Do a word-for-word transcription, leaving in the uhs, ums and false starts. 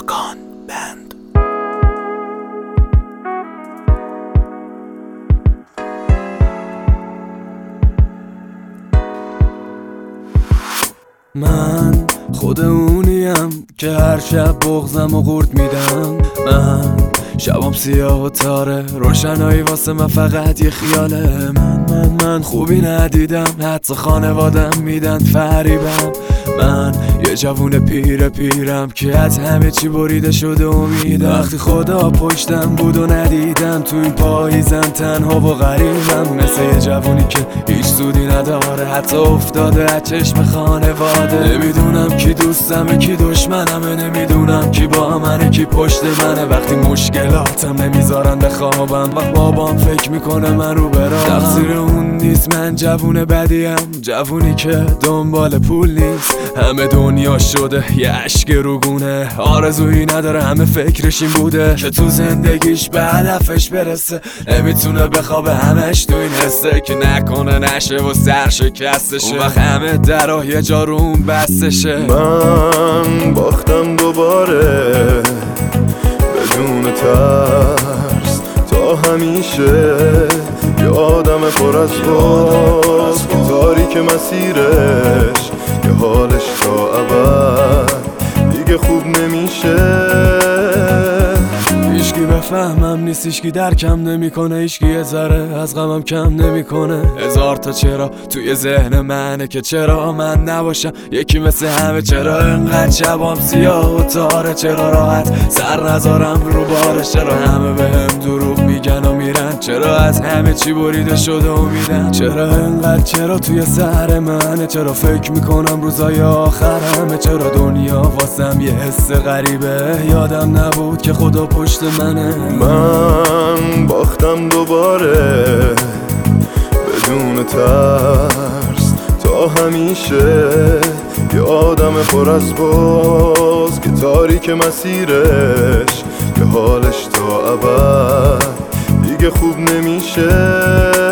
ماکان بند. من خود اونیم که هر شب بغضم و قورت میدم. من شبام سیاه و تاره، روشنایی واسه من فقط یه خیاله. من من من خوبی ندیدم، حتی خانوادم میدن فریبم. من یه جوون پیر پیرم که از همه چی بریده شده امیدم. وقتی خدا پشتم بود و ندیدم، تو این پاییزم تنها و غریبم. مثل یه جوونی که هیچ سودی نداره، حتی افتاده از چشم خانواده. نمیدونم کی دوستمه کی دشمنمه، نمیدونم کی با منه کی پشت منه. وقتی مشکلاتم نمیذارن بخوابم، وقت بابام فکر میکنه من رو برام. تقصیر اون نیست، من جوون بدیم، جوونی که دنبال پول نیست. همه دنیا شده یه عشق روگونه، آرزویی نداره، همه فکرش این بوده که تو زندگیش به هدفش برسه. نمیتونه بخوابه همش تو این حسه که نکنه نشه و سر شکستشه. اون وقت همه درها یه جا رو اون بستشه. من باختم دوباره بدون ترس تا همیشه، یه آدم پر از باز که تاریک مسیرش، یه حالش تا ابد دیگه خوب نمیشه. هیچکی بفهمم نیست، هیچکی درکم نمیکنه، هیچکی یه ذره از غمم کم نمیکنه. هزار تا چرا توی ذهن منه که چرا من نباشم یکی مثل همه. چرا انقدر شبام سیاه و تاره، چرا راحت سر نذارم رو بارش. چرا همه بهم دروغ میگن و میرن، چرا از همه چی بریده شده امیدم. چرا انقدر چرا توی سر منه، چرا فکر میکنم روزای آخرمه. چرا دنیا واسم یه حس غریبه، یادم نبود که خدا پشت منه. من باختم دوباره بدون ترس تا همیشه، یه آدم پر از باز که تاریک مسیرش، یه حالش تا ابد دیگه خوب نمیشه.